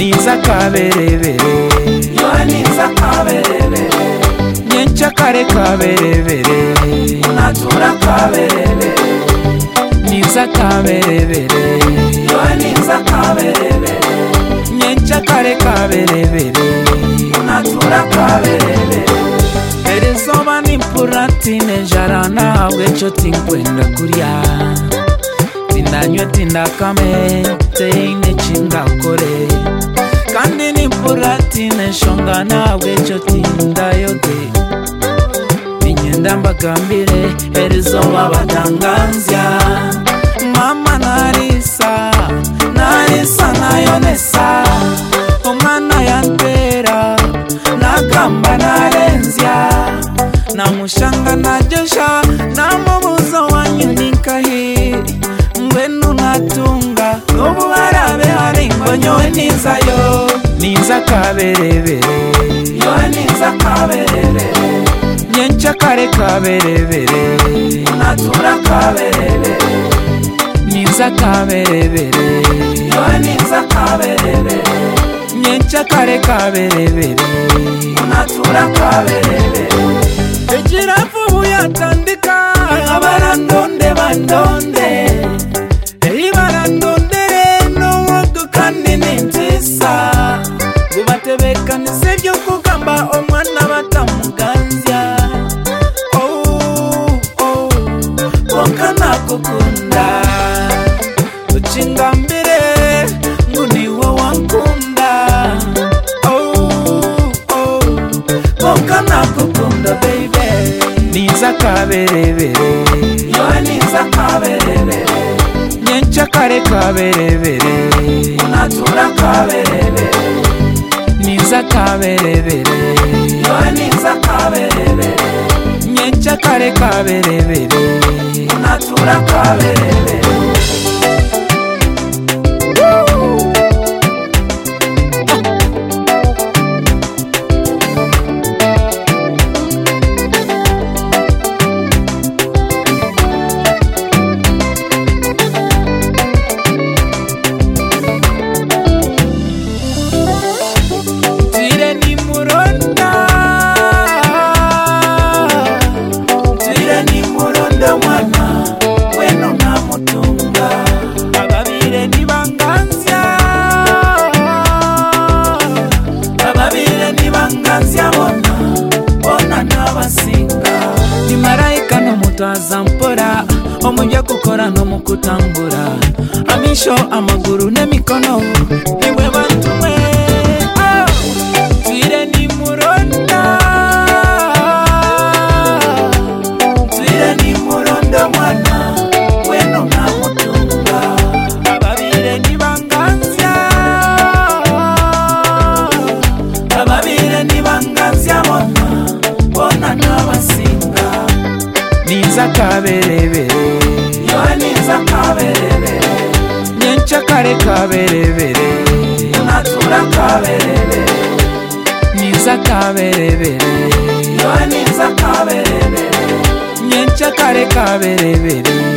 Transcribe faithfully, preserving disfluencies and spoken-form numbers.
niza kaberebere yowe niza kaberebere nyencha kare kaberebere natura kaberebere niza kaberebere yowe niza kaberebere nyencha kare kaberebere natura kaberebere Erezoba n'impurantine jara nawe cyo tinkwenda kurya Tinanywe tindakame teine chingakore Kandi n'impurantine shonga nawe cyo tindayoge Binyenda mbagambire Erezoba batanganzya Mama narisa narisa nayonesa Omwana yantera nagamba narenzya namushanga najesha namubuza wanyunikahi ngwenu natunga nubu harabe haringo nyowe nizayo niza kaberebere yowe niza kaberebere nyencha kare kaberebere natura kaberebere niza kaberebere yowe niza kaberebere nyencha kare kaberebere natura kaberebere Ejirafu yatandika abarandonde bandonde Eri barandondere n'owodu kandi n'intisa Gubatebekanise byo kugamba omwana batamuganzya Oh, oh, bonka nakukunda Uchingambire nguniwe wankunda Oh, oh, bonka nakukunda baby niza kaberebere yowe niza kaberebere nyencha kare kaberebere natura kaberebere niza kaberebere yowe niza kaberebere nyencha kare kaberebere natura kaberebere Twire ni muronda twire ni muronda mwana weno namutunga ababire ni banganzya ababire ni banganzya bona bona nabasinga ni marayika n'omutwaza mpora omubyo kukora n'omukutambura amisho amaguru n'emikono niwe bantumwe Oh, twire ni muronda twire ni muronda mwana weno namutunga ababire ni banganzya ababire ni banganzya bona bona nabasinga niza kaberebere yowe niza kaberebere nyencha kare kaberebere natura kaberebere niza kaberebere yowe niza kaberebere nyencha kare kaberebere